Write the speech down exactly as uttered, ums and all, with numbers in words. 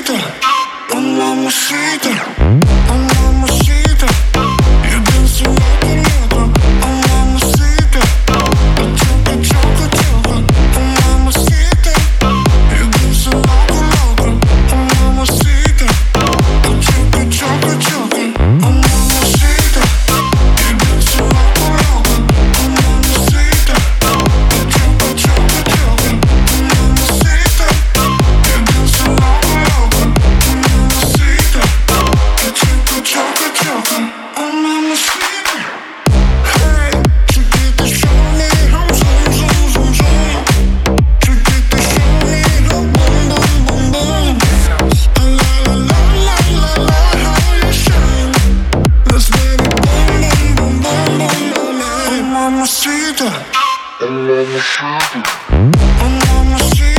mamacita, oh mamacita, oh mamacita. You've been so loco, loco, oh mamacita. Oh choco, choco, choco, oh mamacita. You've been so loco, loco, oh mamacita. Oh choco, choco, choco, oh mamacita. You've been so loco, loco, oh mamacita. Oh choco, choco, choco, oh mamacita. You've been so loco, loco, oh mamacita. Oh choco, choco, choco, oh mamacita. Hey, chiquita, show me how zoom, zoom, zoom, zoom. Chiquita, show me how boom, boom, boom, boom. La la la la la la, how you shine. Let's let it boom, boom, boom, boom, boom, boom. Oh mamacita, oh mamacita, oh mamacita.